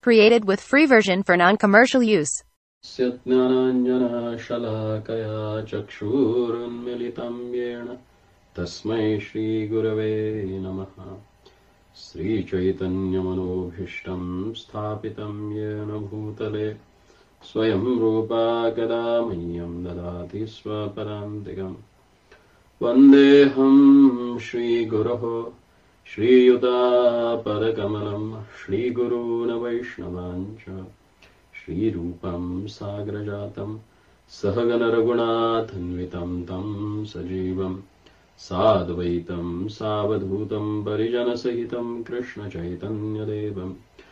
Created with free version for non-commercial use. ज्ञानाञ्जनशलाकया चक्षुरुन्मिलितं येन तस्मै श्रीगुरवे नमः। श्रीचैतन्यमनोभीष्टं स्थापितं येन भूतले स्वयं रूपा कदा मह्यं ददाति स्वपदान्तिकम्। वन्देऽहं श्रीगुरोः श्रीयुतापदकमलं श्रीगुरून् वैष्णवांश्च श्रीरूपं साग्रजातं सहगणरघुनाथन्वितं तं सजीवं साद्वैतं सावधूतं परिजनसहितं कृष्णचैतन्यदेवं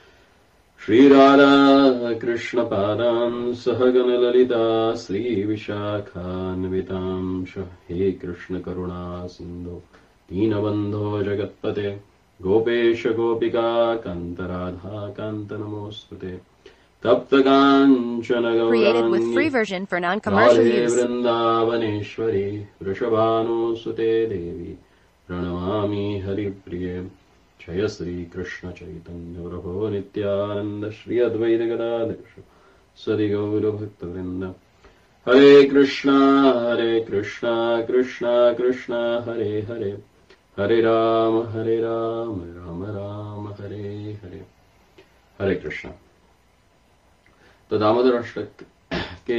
श्रीराधाकृष्णपादान् सहगणललिता श्रीविशाखान्वितांश। हे कृष्णकरुणा सिन्धो दीनबन्धो जगत्पते गोपेश गोपिका कान्तराधा Kant नमोऽस्तुते। तप्तकाञ्चन Created with free गौराङ्गी version for non-commercial Radhe use. Vrindavaneshwari वृषभानुसुते देवी प्रणमामि हरिप्रिये। जय श्रीकृष्ण चैतन्य प्रभो नित्यानन्द श्री अद्वैत गदाधर सदि गौरभक्तवृन्द। हरे कृष्णा कृष्णा कृष्णा हरे हरे हरे राम राम राम हरे हरे। हरे कृष्णा। तो दामोदर अष्टक के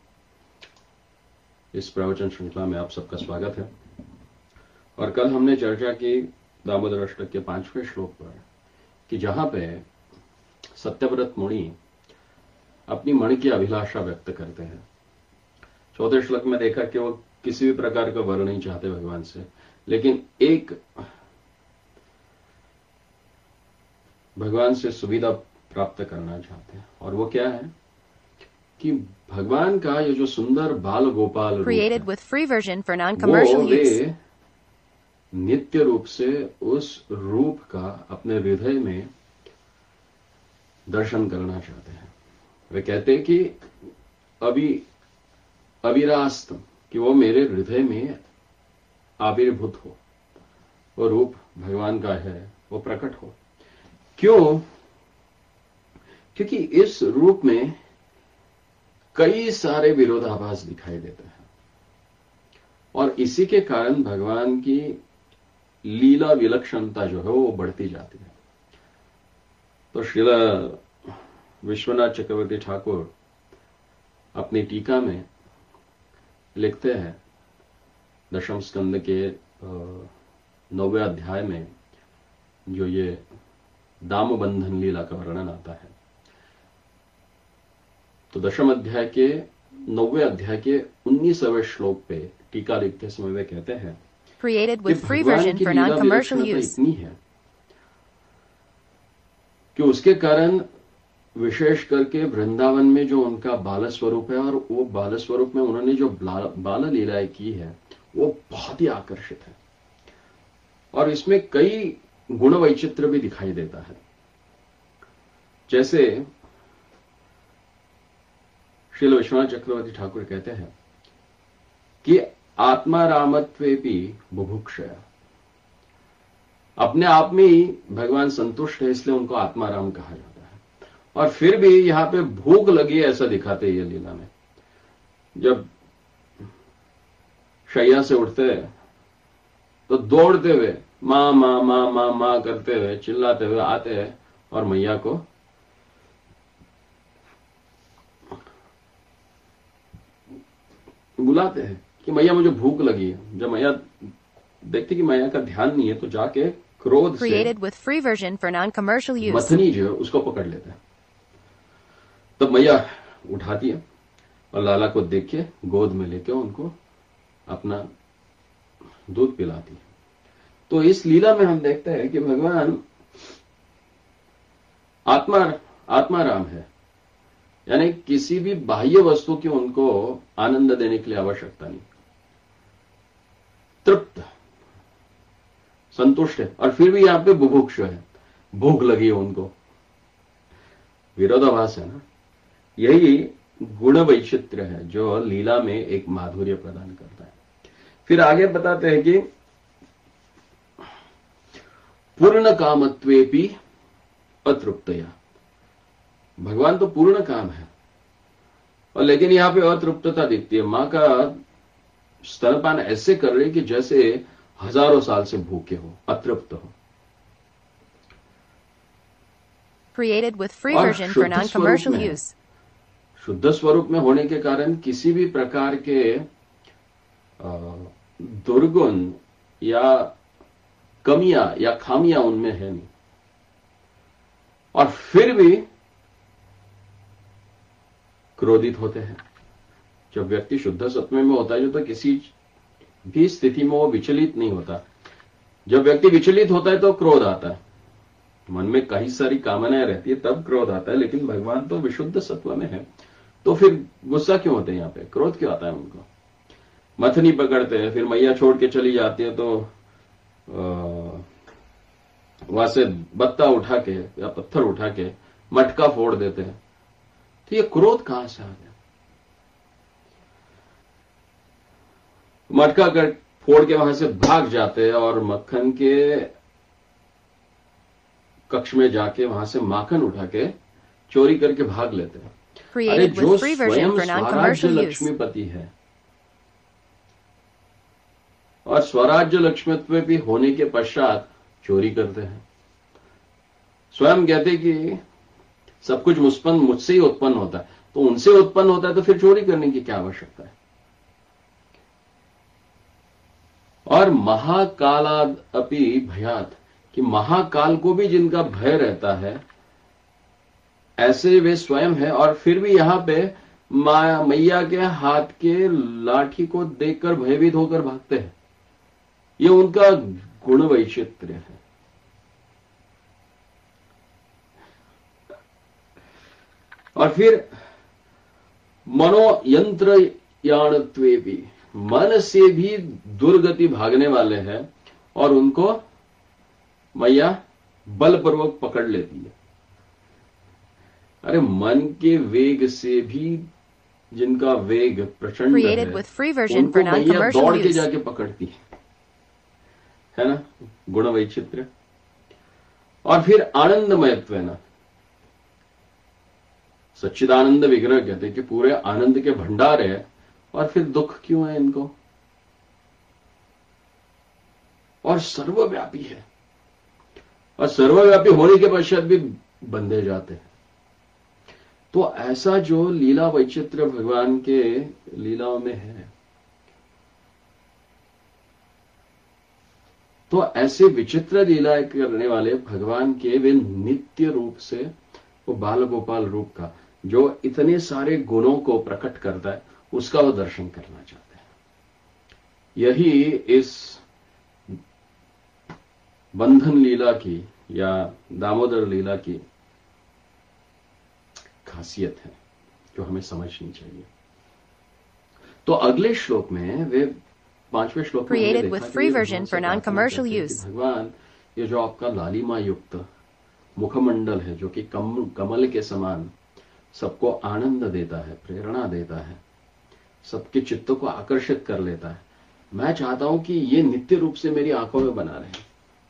इस प्रवचन श्रृंखला में आप सबका स्वागत है। और कल हमने चर्चा की दामोदर अष्टक के 5वें श्लोक पर कि जहां पे सत्यव्रत मुनि अपनी मन की अभिलाषा व्यक्त करते हैं। चौथे श्लोक में देखा कि वो किसी भी प्रकार का वर नहीं चाहते भगवान से, लेकिन एक भगवान से सुविधा प्राप्त करना चाहते हैं। और वो क्या है कि भगवान का ये जो सुंदर बाल गोपाल रूप Created है, with free version for non-commercial वो use. वे नित्य रूप से उस रूप का अपने हृदय में दर्शन करना चाहते हैं। वे कहते हैं कि अविरास्त कि वो मेरे हृदय में आविर्भूत हो, वो रूप भगवान का है वो प्रकट हो। क्यों? क्योंकि इस रूप में कई सारे विरोधाभास दिखाई देते हैं और इसी के कारण भगवान की लीला विलक्षणता जो है वो बढ़ती जाती है। तो श्रील विश्वनाथ चक्रवर्ती ठाकुर अपनी टीका में लिखते हैं, दशम स्कंद के 9वें अध्याय में जो ये दामबंधन लीला का वर्णन आता है। तो दशम अध्याय के 9वें अध्याय के 19वें श्लोक पे टीका लिखते समय वे कहते हैं Created कि with free भगवान version की for लीला non-commercial विलक्षणता use. इतनी है कि उसके कारण विशेष करके वृंदावन में जो उनका बाल स्वरूप है और वो बाल स्वरूप में उन्होंने जो बाल लीलाएं की है वो बहुत ही आकर्षित है और इसमें कई गुण वैचित्र भी दिखाई देता है। जैसे श्रील विश्वनाथ चक्रवर्ती ठाकुर कहते हैं कि आत्मा रामत्वेपि बुभुक्षया, अपने आप में ही भगवान संतुष्ट है इसलिए उनको आत्मा राम कहा जाता है। और फिर भी यहां पे भूख लगी ऐसा दिखाते हैं ये लीला में। जब शैया से उठते हैं तो दौड़ते हुए मां मां मां मां मां करते हुए चिल्लाते हुए आते हैं और मैया को बुलाते हैं कि मैया मुझे भूख लगी है। जब मैया देखती कि मैया का ध्यान नहीं है तो जाके क्रोध से Created with free version for non-commercial use. मथनी जो है उसको पकड़ लेते हैं। तब मैया उठाती है और लाला को देख के गोद में लेके उनको अपना दूध पिलाती है। तो इस लीला में हम देखते हैं कि भगवान आत्मा राम है, यानी किसी भी बाह्य वस्तु की उनको आनंद देने के लिए आवश्यकता नहीं, तृप्त संतुष्ट है। और फिर भी यहां पे बुभुक्ष है, भूख लगी है उनको। विरोधाभास है ना, यही गुण वैचित्र्य है जो लीला में एक माधुर्य प्रदान करता है। फिर आगे बताते हैं कि पूर्ण कामत्वेपि अतृप्तया, भगवान तो पूर्ण काम है, और लेकिन यहां पे अतृप्तता दिखती है। मां का स्तनपान ऐसे कर रही कि जैसे हजारों साल से भूखे हो, अतृप्त हो। Created with free और version for शुद्ध non-commercial स्वरूप में, use. शुद्ध स्वरूप में होने के कारण किसी भी प्रकार के दुर्गुण या कमियां या खामियां उनमें है नहीं। और फिर भी क्रोधित होते हैं। जब व्यक्ति शुद्ध सत्व में होता है तो किसी भी स्थिति में वो विचलित नहीं होता। जब व्यक्ति विचलित होता है तो क्रोध आता है, मन में कई सारी कामनाएं रहती है, तब क्रोध आता है। लेकिन भगवान तो विशुद्ध सत्व में है, तो फिर गुस्सा क्यों होते हैं? यहां पे क्रोध क्यों आता है उनको? मथनी पकड़ते हैं, फिर मैया छोड़ के चली जाती है तो वहां से बत्ता उठा के या पत्थर उठा के मटका फोड़ देते हैं। तो ये क्रोध कहां से आ गया? मटका कर फोड़ के वहां से भाग जाते हैं और मक्खन के कक्ष में जाके वहां से माखन उठा के चोरी करके भाग लेते हैं। अरे Created जो with free version स्वयं for स्वराज्य non-commercial use. लक्ष्मीपति है और स्वराज्य लक्ष्मीत्व भी होने के पश्चात चोरी करते हैं। स्वयं कहते कि सब कुछ मुझसे ही उत्पन्न होता है, तो उनसे उत्पन्न होता है तो फिर चोरी करने की क्या आवश्यकता है? और महाकालाद अपि भयात, कि महाकाल को भी जिनका भय रहता है ऐसे वे स्वयं है, और फिर भी यहां पे मैया के हाथ के लाठी को देखकर भयभीत होकर भागते हैं। ये उनका गुण वैचित्र्य है। और फिर मनोयंत्र याणत्वे भी, मन से भी दुर्गति भागने वाले हैं और उनको मैया बलपूर्वक पकड़ लेती है। अरे मन के वेग से भी जिनका वेग प्रचंड Created with free है, version for उनको मैया non-commercial दौड़ के use. जाके पकड़ती है ना, गुण वैचित्र्य। और फिर आनंदमयत्व है ना, सच्चिदानंद विग्रह कहते हैं कि पूरे आनंद के भंडार है, और फिर दुख क्यों है इनको? और सर्वव्यापी है, और सर्वव्यापी होने के पश्चात भी बंधे जाते हैं। तो ऐसा जो लीला वैचित्र्य भगवान के लीलाओं में है, तो ऐसे विचित्र लीलाएं करने वाले भगवान के वे नित्य रूप से, वो बाल गोपाल रूप का जो इतने सारे गुणों को प्रकट करता है, उसका वो दर्शन करना चाहते हैं। यही इस बंधन लीला की या दामोदर लीला की खासियत है, जो हमें समझनी चाहिए। तो अगले श्लोक में वे 5वें श्लोक में Created हमने with देखा free कि version for non-commercial कि use. भगवान ये जो आपका लालिमा युक्त मुखमंडल है, जो कि कमल के समान सबको आनंद देता है, प्रेरणा देता है, सबके चित्त को आकर्षित कर लेता है, मैं चाहता हूं कि ये नित्य रूप से मेरी आंखों में बना रहे।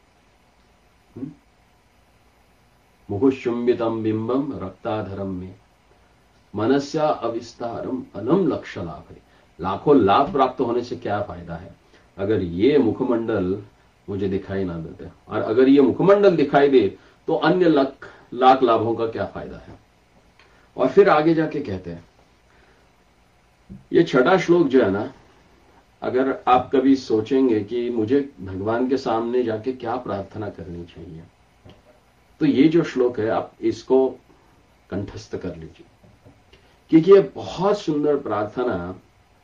मुहुशुंबितम बिंबम रक्ताधरम में मनस्या अविस्तारम अलम लक्ष्य लाभ है। लाखों लाभ प्राप्त होने से क्या फायदा है अगर ये मुखमंडल मुझे दिखाई ना देते, और अगर ये मुखमंडल दिखाई दे तो अन्य लाख लाभों का क्या फायदा है। और फिर आगे जाके कहते हैं, ये 6वां श्लोक जो है ना, अगर आप कभी सोचेंगे कि मुझे भगवान के सामने जाके क्या प्रार्थना करनी चाहिए, तो ये जो श्लोक है आप इसको कंठस्थ कर लीजिए, क्योंकि ये बहुत सुंदर प्रार्थना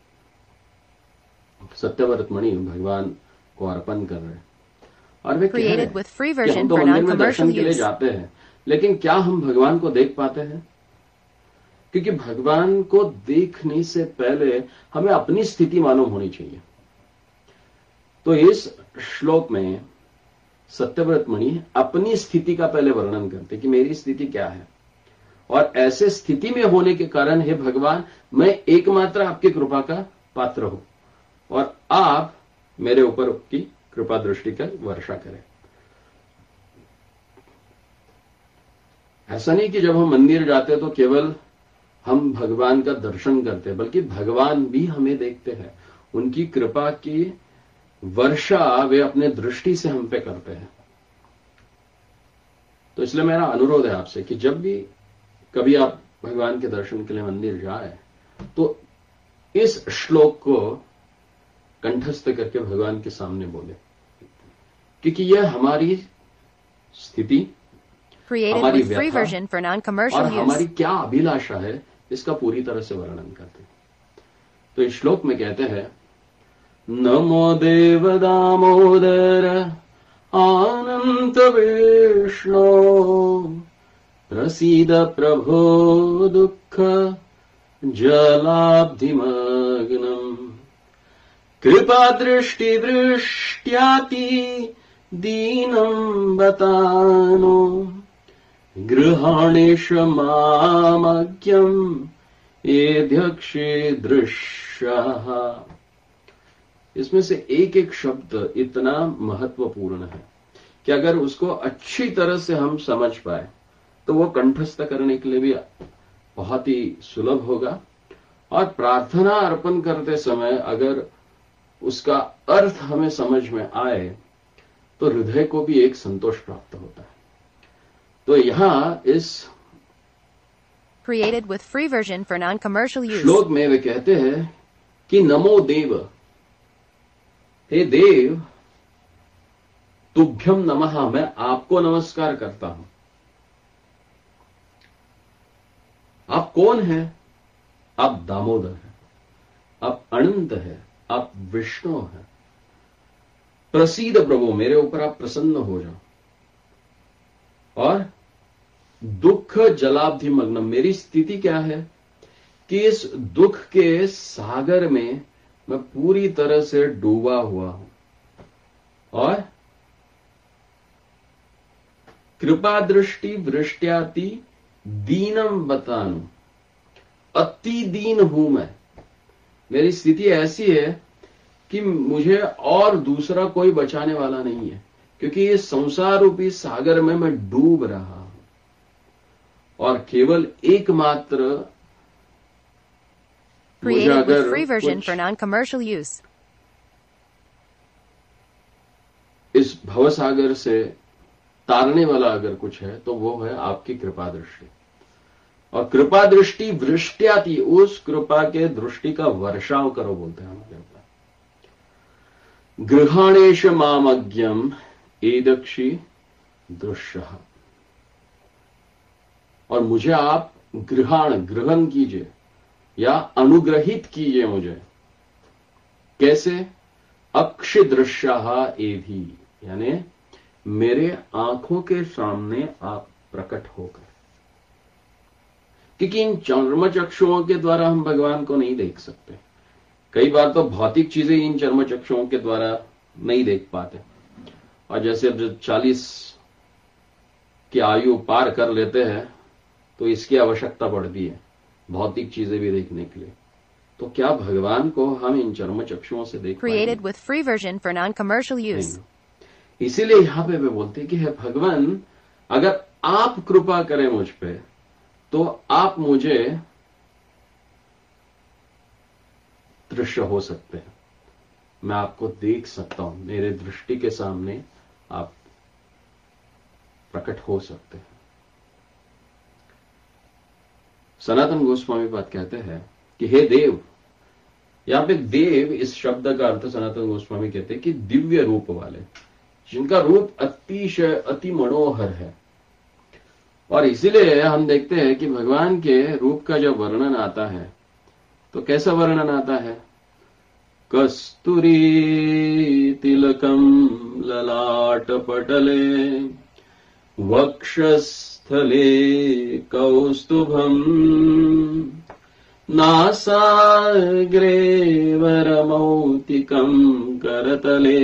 सत्यव्रत मणि भगवान को अर्पण कर रहे हैं। और वे कह रहे हैं कि हम तो मंदिर में दर्शन के लिए जाते हैं, लेकिन क्या हम भगवान को देख पाते हैं? क्योंकि भगवान को देखने से पहले हमें अपनी स्थिति मालूम होनी चाहिए। तो इस श्लोक में सत्यव्रत मणि अपनी स्थिति का पहले वर्णन करते कि मेरी स्थिति क्या है, और ऐसे स्थिति में होने के कारण हे भगवान, मैं एकमात्र आपकी कृपा का पात्र हूं, और आप मेरे ऊपर की कृपा दृष्टि का वर्षा करें। ऐसा नहीं कि जब हम मंदिर जाते तो केवल हम भगवान का दर्शन करते, बल्कि भगवान भी हमें देखते हैं। उनकी कृपा की वर्षा वे अपने दृष्टि से हम पे करते हैं। तो इसलिए मेरा अनुरोध है आपसे कि जब भी कभी आप भगवान के दर्शन के लिए मंदिर जाए तो इस श्लोक को कंठस्थ करके भगवान के सामने बोले, क्योंकि यह हमारी स्थिति, Created हमारी with free व्यथा version for और non-commercial use. हमारी क्या अभिलाषा है इसका पूरी तरह से वर्णन करते हैं। तो इस श्लोक में कहते हैं, नमो देव दामोदर अनंत विष्णु प्रसीद प्रभो दुःख जलाब्धिमग्नम् कृपा दृष्टि दृष्ट्याति दीनं बतानो गृहाणेश मामज्ञम् एध्यक्षे दृश्यः। इसमें से एक एक शब्द इतना महत्वपूर्ण है कि अगर उसको अच्छी तरह से हम समझ पाए तो वो कंठस्थ करने के लिए भी बहुत ही सुलभ होगा, और प्रार्थना अर्पण करते समय अगर उसका अर्थ हमें समझ में आए तो हृदय को भी एक संतोष प्राप्त होता है। तो यहां इस Created with free version for non-commercial use. श्लोक में वे कहते हैं कि नमो देव, हे देव, तुभ्यम नमः, मैं आपको नमस्कार करता हूं। आप कौन हैं? आप दामोदर हैं, आप अनंत हैं, आप विष्णु हैं। प्रसीद प्रभु, मेरे ऊपर आप प्रसन्न हो जाओ। और दुख जलाब्धि मग्नम, मेरी स्थिति क्या है कि इस दुख के सागर में मैं पूरी तरह से डूबा हुआ हूं। और कृपा दृष्टि वृष्ट्याति दीनम बतानु, अति दीन हूं मैं। मेरी स्थिति ऐसी है कि मुझे और दूसरा कोई बचाने वाला नहीं है, क्योंकि इस संसार रूपी सागर में मैं डूब रहा हूं और केवल एकमात्र मुझे Created with अगर free version कुछ for non-commercial use. इस भवसागर से तारने वाला अगर कुछ है तो वो है आपकी कृपा दृष्टि। और कृपा दृष्टि वृष्ट्याति, उस कृपा के दृष्टि का वर्षाव करो बोलते हैं हमारे ऊपर। गृहाणेश मामज्ञम एदक्षी दृश्य, और मुझे आप ग्रहण कीजिए या अनुग्रहित कीजिए मुझे। कैसे? अक्षि दृश्य एधि, यानी मेरे आंखों के सामने आप प्रकट होकर, क्योंकि इन चर्मचक्षुओं के द्वारा हम भगवान को नहीं देख सकते। कई बार तो भौतिक चीजें इन चर्मचक्षुओं के द्वारा नहीं देख पाते, और जैसे अब जब 40 की आयु पार कर लेते हैं तो इसकी आवश्यकता पड़ती है भौतिक चीजें भी देखने के लिए। तो क्या भगवान को हम इन चर्मचक्षुओं से देख पाएंगे? Created with free version for non-commercial use. इसीलिए यहां पे वे बोलते हैं कि हे भगवान, अगर आप कृपा करें मुझ पे तो आप मुझे दृश्य हो सकते हैं, मैं आपको देख सकता हूं, मेरे दृष्टि के सामने आप प्रकट हो सकते हैं। सनातन गोस्वामी पाद कहते हैं कि हे देव, यहां पे देव इस शब्द का अर्थ सनातन गोस्वामी कहते हैं कि दिव्य रूप वाले, जिनका रूप अतिशय अति मनोहर है। और इसीलिए हम देखते हैं कि भगवान के रूप का जब वर्णन आता है तो कैसा वर्णन आता है? कस्तूरी तिलकम ललाट पटले वक्षस्थले कौस्तुभम नासाग्रे वरमौक्तिकं करतले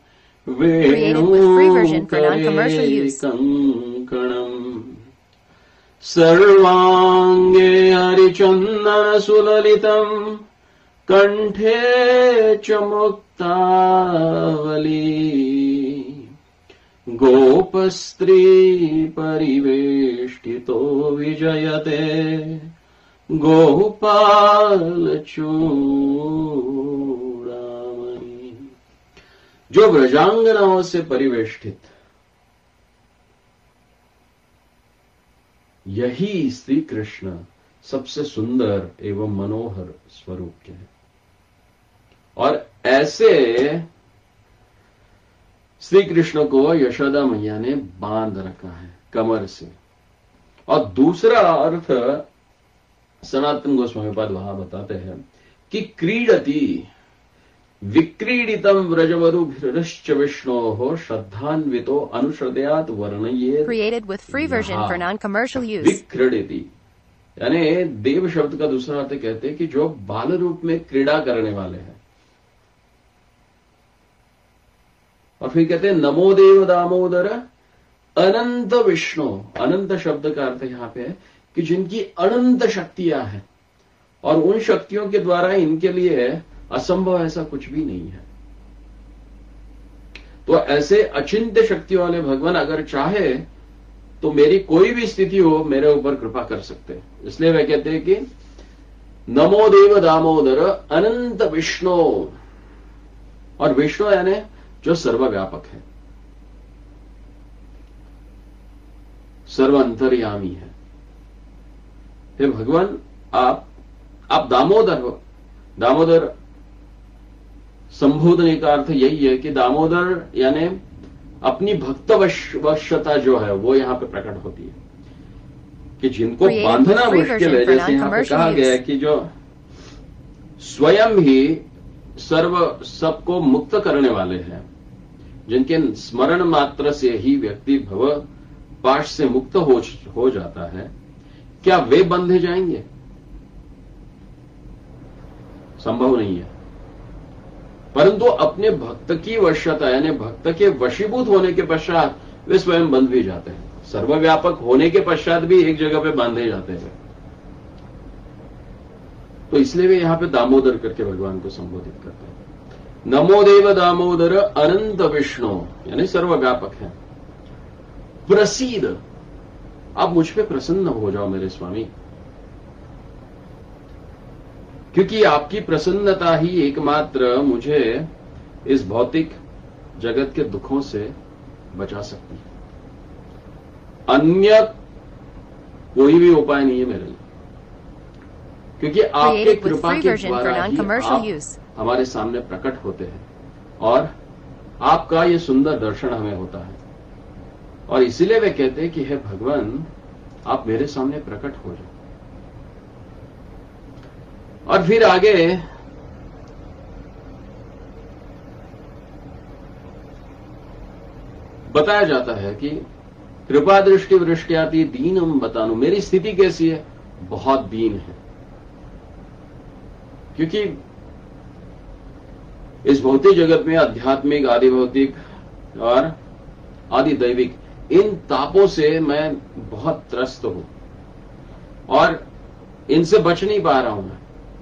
वेणुकरे कंकणम् सर्वांगे हरिचंदन सुललितम् कंठे च मुक्तावली गोपस्त्री परिवेष्टितो विजयते गोपाल चूड़ामणि। जो व्रजांगनाओं से परिवेष्टित, यही श्री कृष्ण सबसे सुंदर एवं मनोहर स्वरूप के हैं। और ऐसे श्री कृष्ण को यशोदा मैया ने बांध रखा है कमर से। और दूसरा अर्थ सनातन गोस्वामी पाद वहां बताते हैं कि क्रीडति विक्रीडितम व्रजवधुभिरश्च विष्णोः श्रद्धान्वितो अनुश्रदयात वर्णयेत्। Created with free version for non-commercial use. विक्रीडिति यानी देव शब्द का दूसरा अर्थ कहते हैं कि जो बाल रूप में क्रीड़ा करने वाले हैं। और फिर कहते हैं नमो देव दामोदर अनंत विष्णु। अनंत शब्द का अर्थ यहां पे है कि जिनकी अनंत शक्तियां हैं और उन शक्तियों के द्वारा इनके लिए असंभव ऐसा कुछ भी नहीं है। तो ऐसे अचिंत्य शक्ति वाले भगवान अगर चाहे तो मेरी कोई भी स्थिति हो मेरे ऊपर कृपा कर सकते हैं। इसलिए वे कहते हैं कि नमो देव दामोदर अनंत विष्णु। और विष्णु यानी जो सर्वव्यापक है, सर्वांतर्यामी है। हे भगवान आप दामोदर हो। दामोदर संबोधने का अर्थ यही है कि दामोदर यानी अपनी भक्तवश्यता जो है वो यहां पे प्रकट होती है कि जिनको बांधना मुश्किल है। जैसे यहां पे कहा गया है कि जो स्वयं ही सबको मुक्त करने वाले हैं, जिनके स्मरण मात्र से ही व्यक्ति भव पाश से मुक्त हो जाता है, क्या वे बंधे जाएंगे? संभव नहीं है। परंतु अपने भक्त की वश्यता यानी भक्त के वशीभूत होने के पश्चात वे स्वयं बंध भी जाते हैं। सर्वव्यापक होने के पश्चात भी एक जगह पे बांधे जाते हैं। तो इसलिए वे यहां पे दामोदर करके भगवान को संबोधित करते हैं। नमो देव दामोदर अनंत विष्णु यानी सर्वव्यापक है। प्रसीद, आप मुझ पे प्रसन्न हो जाओ मेरे स्वामी, क्योंकि आपकी प्रसन्नता ही एकमात्र मुझे इस भौतिक जगत के दुखों से बचा सकती है। अन्य कोई भी उपाय नहीं है मेरे लिए, क्योंकि आपके कृपा के द्वारा ही आप हमारे सामने प्रकट होते हैं और आपका ये सुंदर दर्शन हमें होता है। और इसीलिए वे कहते हैं कि हे भगवान आप मेरे सामने प्रकट हो जाओ। और फिर आगे बताया जाता है कि कृपा दृष्टि वृष्टि दीनम बतानु। मेरी स्थिति कैसी है? बहुत दीन है, क्योंकि इस भौतिक जगत में आध्यात्मिक, आदि भौतिक और आदि दैविक इन तापों से मैं बहुत त्रस्त हूं और इनसे बच नहीं पा रहा हूं मैं।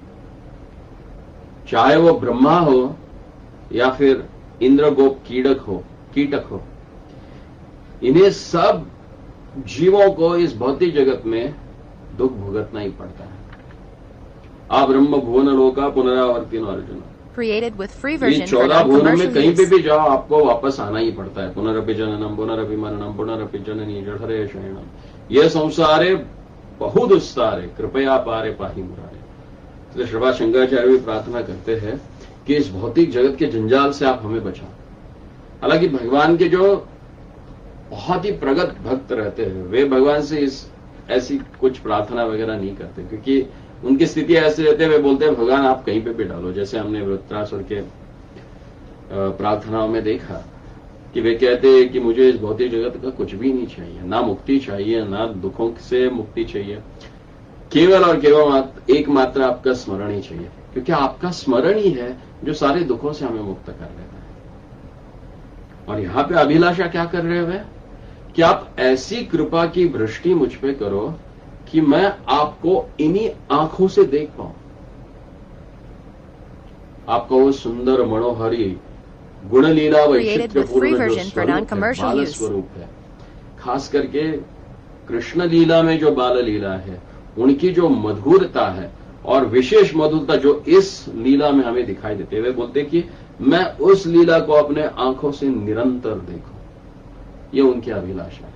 चाहे वो ब्रह्मा हो या फिर इंद्रगोप कीटक हो, इन्हें सब जीवों को इस भौतिक जगत में दुख भुगतना ही पड़ता है। आ ब्रह्म भुवन लोका पुनरावर्तिनो Arjun. Created with free version in for 14 भुवनों में non-commercial कहीं पे use. भी जाओ आपको वापस आना ही पड़ता है। पुनरपि जननम पुनरपि मरणम पुनरपि जननी जठरे शयनम ये संसारे बहु दुस्तारे कृपया पारे पाहि मुरारे। इसलिए श्रीपाद शंकराचार्य भी प्रार्थना करते हैं कि इस भौतिक जगत के जंजाल से आप हमें बचाओ। हालांकि भगवान के जो बहुत ही प्रगत भक्त रहते हैं वे भगवान से ऐसी कुछ प्रार्थना वगैरह नहीं करते, क्योंकि उनकी स्थिति ऐसे रहते हैं, वे बोलते हैं भगवान आप कहीं पे भी डालो। जैसे हमने वृत्रासुर के प्रार्थनाओं में देखा कि वे कहते हैं कि मुझे इस भौतिक जगत का कुछ भी नहीं चाहिए, ना मुक्ति चाहिए, ना दुखों से मुक्ति चाहिए, केवल और केवल एकमात्र आपका स्मरण ही चाहिए, क्योंकि आपका स्मरण ही है जो सारे दुखों से हमें मुक्त कर लेता है। और यहां पे अभिलाषा क्या कर रहे हुए कि आप ऐसी कृपा की वृष्टि मुझ पे करो कि मैं आपको इन्हीं आंखों से देख पाऊं, आपका वो सुंदर मनोहरी गुणलीला Created with free वैचित्र्यपूर्ण जो version for स्वरूप है, non-commercial बाल use. स्वरूप है, खास करके कृष्ण लीला में जो बाल लीला है, उनकी जो मधुरता है और विशेष मधुरता जो इस लीला में हमें दिखाई देते हुए बोलते कि मैं उस लीला को अपने आंखों से निरंतर देखूं, ये उनकी अभिलाषा है।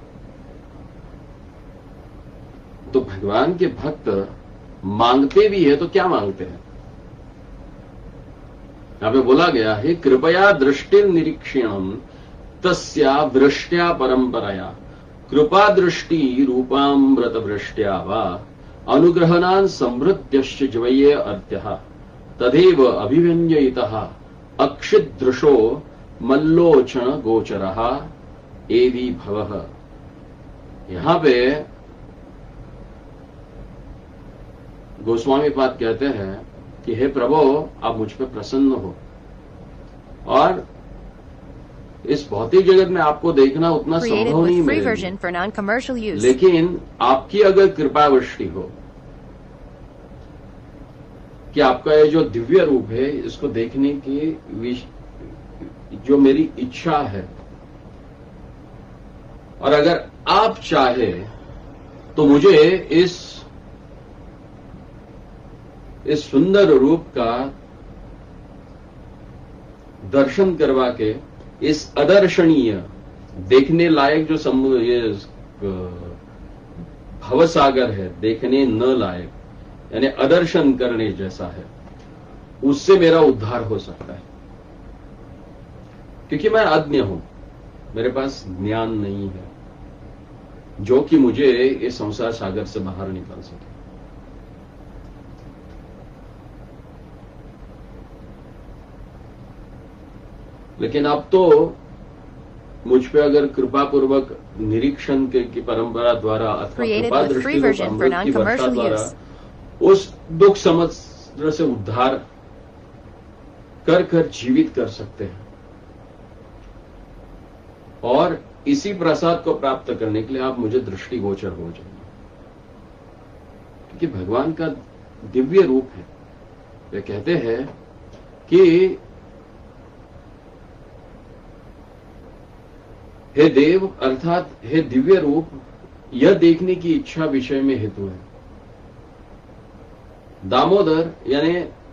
तो भगवान के भक्त मांगते भी है तो क्या मांगते हैं? यहां पे बोला गया है, कृपया दृष्टिर निरीक्षणम तस्या वृष्ट्या परंपराया कृपा दृष्टि रूपामृत वृष्ट्या वा अनुग्रहणान समृद्ध्यश्च जवये अर्त्यः तदेव अभिव्यंजयितः अक्षिदृशो मल्लोचन गोचरः एवि भवः। यहां पे गोस्वामी पाद कहते हैं कि हे प्रभु, आप मुझ पे प्रसन्न हो और इस भौतिक जगत में आपको देखना उतना Created संभव नहीं with free मिलेगा, version for non-commercial use. लेकिन आपकी अगर कृपावृष्टि हो कि आपका ये जो दिव्य रूप है इसको देखने की जो मेरी इच्छा है, और अगर आप चाहे तो मुझे इस सुंदर रूप का दर्शन करवा के इस अदर्शनीय देखने लायक जो ये भवसागर है, देखने न लायक यानी अदर्शन करने जैसा है, उससे मेरा उद्धार हो सकता है। क्योंकि मैं अज्ञ हूं, मेरे पास ज्ञान नहीं है जो कि मुझे इस संसार सागर से बाहर निकाल सके। लेकिन अब तो मुझ पे अगर कृपा पूर्वक निरीक्षण की परंपरा द्वारा अथवा कृपा दृष्टि की वर्षा द्वारा उस दुख समुद्र से उद्धार कर जीवित कर सकते हैं, और इसी प्रसाद को प्राप्त करने के लिए आप मुझे दृष्टिगोचर हो जाइए, क्योंकि भगवान का दिव्य रूप है। वे कहते हैं कि हे देव अर्थात हे दिव्य रूप, यह देखने की इच्छा विषय में हेतु है। दामोदर यानी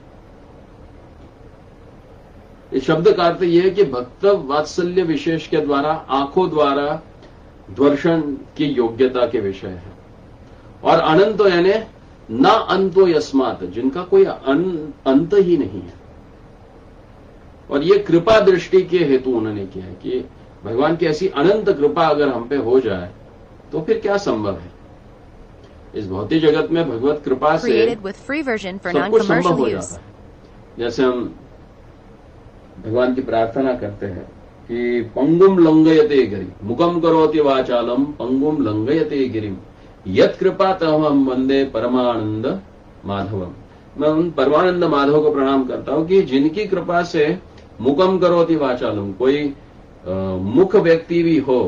इस शब्द का अर्थ यह है कि भक्त वात्सल्य विशेष के द्वारा आंखों द्वारा दर्शन की योग्यता के विषय है, और अनंत यानी न अंतो यस्मात, जिनका कोई अंत ही नहीं है। और ये कृपा दृष्टि के हेतु उन्होंने किया है कि भगवान की ऐसी अनंत कृपा अगर हम पे हो जाए तो फिर क्या संभव है। इस भौतिक जगत में भगवत कृपा से सब कुछ संभव हो जाता है। जैसे हम भगवान की प्रार्थना करते हैं कि पंगुम लंघयते गिरि मुखम करोति वाचालम पंगुम लंघयते गिरिम यत् कृपा तमहं वंदे परमानंद माधवम। मैं उन परमानंद माधव को प्रणाम करता हूं कि जिनकी कृपा से मुखम करोति वाचालम, कोई मुख व्यक्ति भी हो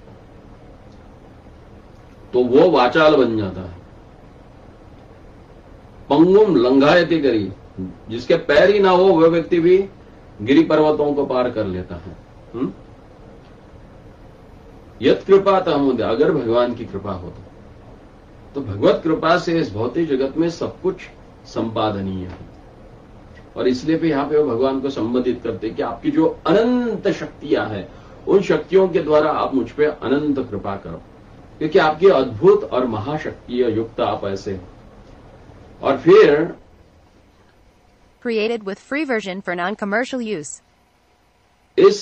तो वो वाचाल बन जाता है। पंगुम लंघायते गिरि, जिसके पैर ही ना हो वह व्यक्ति भी गिरि पर्वतों को पार कर लेता है। यत् कृपा तमहं, अगर भगवान की कृपा हो तो भगवत कृपा से इस भौतिक जगत में सब कुछ संपादनीय है। और इसलिए भी यहां पे वो भगवान को संबोधित करते कि आपकी जो अनंत शक्तियां हैं उन शक्तियों के द्वारा आप मुझ पे अनंत कृपा करो, क्योंकि आपकी अद्भुत और महाशक्तिय युक्त आप ऐसे हो। और फिर Created with free version for non-commercial use. इस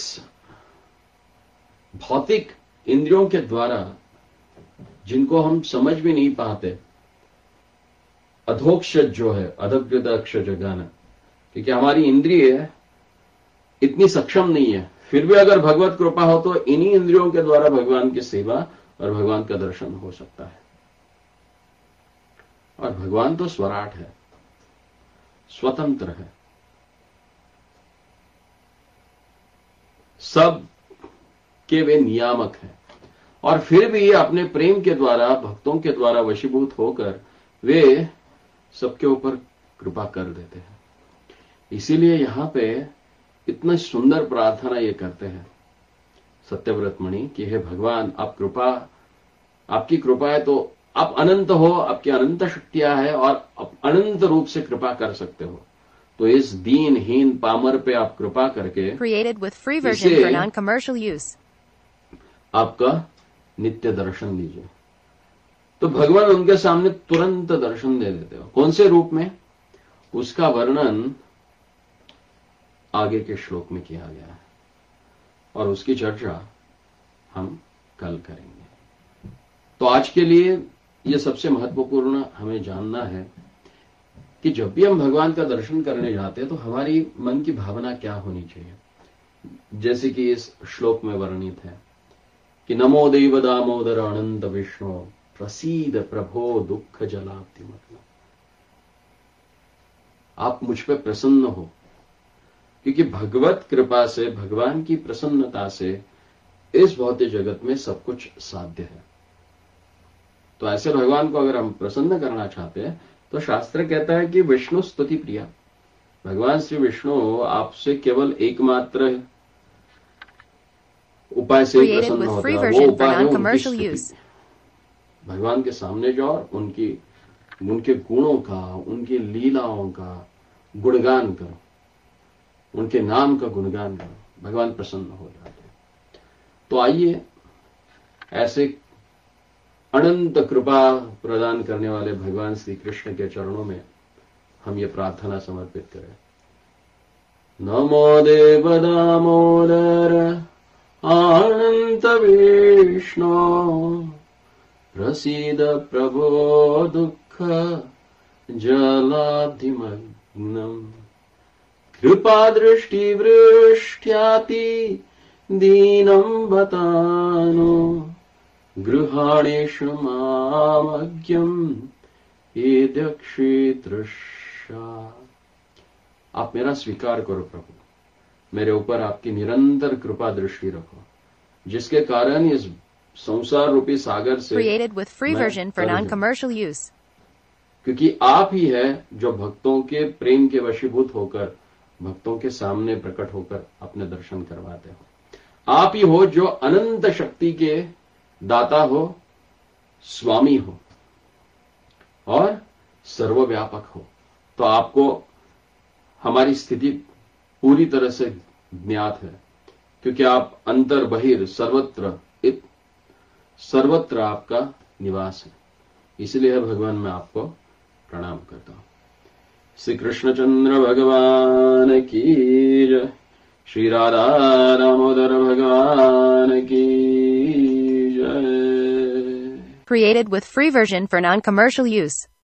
भौतिक इंद्रियों के द्वारा जिनको हम समझ भी नहीं पाते, अधोक्षज जो है अधकृत अक्षज ज्ञान, क्योंकि हमारी इंद्रिय इतनी सक्षम नहीं है, फिर भी अगर भगवत कृपा हो तो इन्हीं इंद्रियों के द्वारा भगवान की सेवा और भगवान का दर्शन हो सकता है। और भगवान तो स्वराट है, स्वतंत्र है, सब के वे नियामक हैं, और फिर भी अपने प्रेम के द्वारा भक्तों के द्वारा वशीभूत होकर वे सबके ऊपर कृपा कर देते हैं। इसीलिए यहां पे इतना सुंदर प्रार्थना ये करते हैं सत्यव्रत मणि कि हे भगवान, आप आपकी कृपा है तो आप अनंत हो, आपकी अनंत शक्तियां है और आप अनंत रूप से कृपा कर सकते हो। तो इस दीनहीन पामर पे आप कृपा करके Created with free version इसे for non-commercial use. आपका नित्य दर्शन दीजिए। तो भगवान उनके सामने तुरंत दर्शन दे देते हो। कौन से रूप में, उसका वर्णन आगे के श्लोक में किया गया है और उसकी चर्चा हम कल करेंगे। तो आज के लिए यह सबसे महत्वपूर्ण हमें जानना है कि जब भी हम भगवान का दर्शन करने जाते हैं तो हमारी मन की भावना क्या होनी चाहिए। जैसे कि इस श्लोक में वर्णित है कि नमो देव दामोदर अनंत विष्णु प्रसीद प्रभो दुख जलाब्धि मतलब। आप मुझ पे प्रसन्न हो, क्योंकि भगवत कृपा से, भगवान की प्रसन्नता से इस भौतिक जगत में सब कुछ साध्य है। तो ऐसे भगवान को अगर हम प्रसन्न करना चाहते हैं तो शास्त्र कहता है कि विष्णु स्तुति प्रिया, भगवान श्री विष्णु आपसे केवल एकमात्र उपाय से प्रसन्न होते हैं, वो उपाय है उनकी स्तुति। भगवान के सामने जाओ और उनके गुणों का, उनकी लीलाओं का गुणगान करो, उनके नाम का गुणगान करो, भगवान प्रसन्न हो जाते हैं। तो आइए ऐसे अनंत कृपा प्रदान करने वाले भगवान श्री कृष्ण के चरणों में हम ये प्रार्थना समर्पित करें। नमो देव दामोदर अनंत विष्णु प्रसीद प्रभो दुःख जलाब्धिमग्नम् कृपा दृष्टि वृष्ट्याति दीनं बतानो गृहाणेषु मामज्ञम् एदक्षिदृशा। आप मेरा स्वीकार करो प्रभु, मेरे ऊपर आपकी निरंतर कृपा दृष्टि रखो, जिसके कारण इस संसार रूपी सागर से Created with free version for non-commercial use. क्योंकि आप ही है जो भक्तों के प्रेम के वशीभूत होकर, भक्तों के सामने प्रकट होकर अपने दर्शन करवाते हो। आप ही हो जो अनंत शक्ति के दाता हो, स्वामी हो और सर्वव्यापक हो। तो आपको हमारी स्थिति पूरी तरह से ज्ञात है, क्योंकि आप अंतर बहिर सर्वत्र आपका निवास है। इसलिए भगवान मैं आपको प्रणाम करता हूं। श्री कृष्णचंद्र भगवान की जय, श्री राधा दामोदर भगवान की जय। Created with free version for non-commercial use.